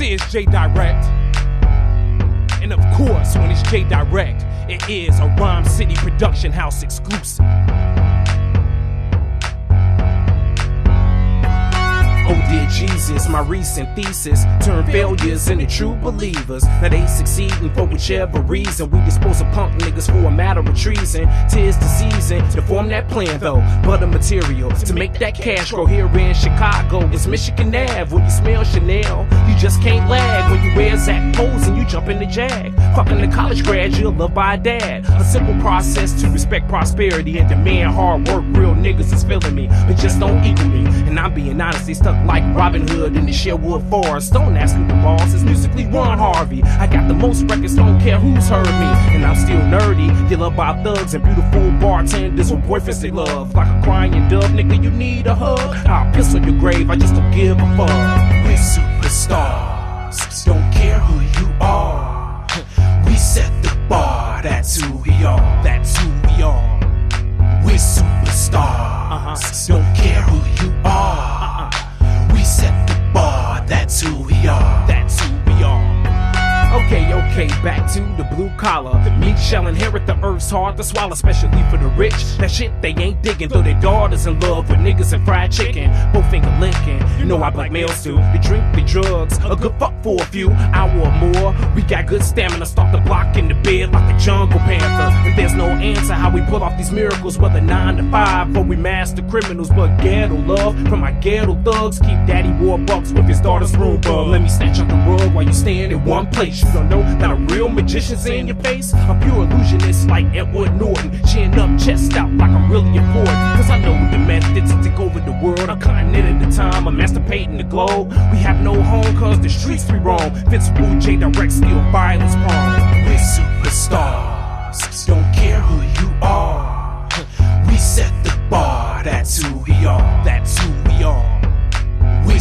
is J Direct. And of course, when it's J Direct, it is a Rhyme City production house exclusive. Oh dear Jesus, my recent thesis turned failures into true believers. Now they succeeding for whichever reason. We dispose of punk niggas for a matter of treason. 'Tis the season to form that plan though. Butter material to make that cash grow here in Chicago. It's Michigan Ave where you smell Chanel. You just can't lag when you wear Zach Pose and you jump in the Jag. Fucking the college grad you're loved by a dad. A simple process to respect prosperity and demand hard work. Real niggas is feeling me, but just don't equal me. And I'm being honest, they stuck like Robin Hood in the Sherwood Forest. Don't ask who the boss is, musically Ron Harvey. I got the most records, don't care who's heard me. And I'm still nerdy, you love by thugs and beautiful bartenders with boyfriends they love. Like a crying dove, nigga, you need a hug. I'll piss on your grave, I just don't give a fuck. We're superstars, don't care who you are. We set the bar, that's who we are. That's who we are. We're superstars, don't care who you are. We set the bar, that's who we are. That's who we are. Okay, back to the blue collar. Meek shall inherit the earth's hard to swallow, especially for the rich. That shit they ain't digging, though their daughters in love with niggas and fried chicken. Both finger licking, you know how black males do. They drink the drugs, a good fuck for a few hour or more. We got good stamina, start the block in the bed like a jungle panther. And there's no answer how we pull off these miracles, whether 9 to 5 or we master criminals. But ghetto love from my ghetto thugs, keep daddy Warbucks with his daughter's room bug. Let me snatch up the rug while you stand in one place. You don't know that a real magician's in your face. A pure illusionist like Edward Norton, chin up, chest out like I'm really important. Cause I know the methods to take over the world. A continent at a time, I'm masturbating the globe. We have no home cause the streets we roam. Invincible J Direct, still violence prone. We're superstars, don't care who you are. We set the bar, that's who we are. That's who we are. We're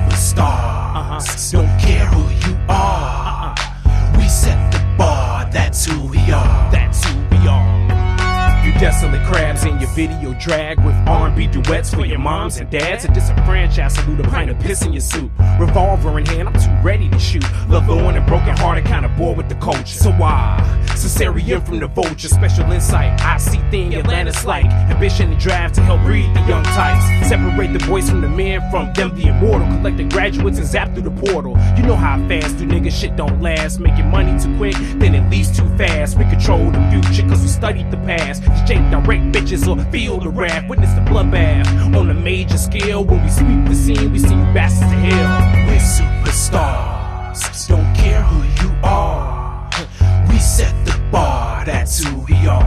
superstars, don't care who you are. We set the bar, that's who we are. That's who we are. You desolate crabs in your video drag with R&B duets for your moms and dads. A disenfranchised salute, a pint of piss in your soup. Revolver in hand, I'm too ready to shoot. Love on and broken hearted, kinda bored with the culture. So Caesarian from the Vulture, special insight. I see things Atlantis like. Ambition and drive to help breed the young types. Separate the boys from the men, from them the immortal. Collect the graduates and zap through the portal. You know how fast do niggas shit don't last. Making money too quick, then it leaves too fast. We control the future cause we studied the past. J Direct bitches or feel the wrath. Witness the bloodbath on a major scale. When we sweep the scene, we see you bastards to hell. We're superstars, don't care who you are. We set the bar, that's who we are.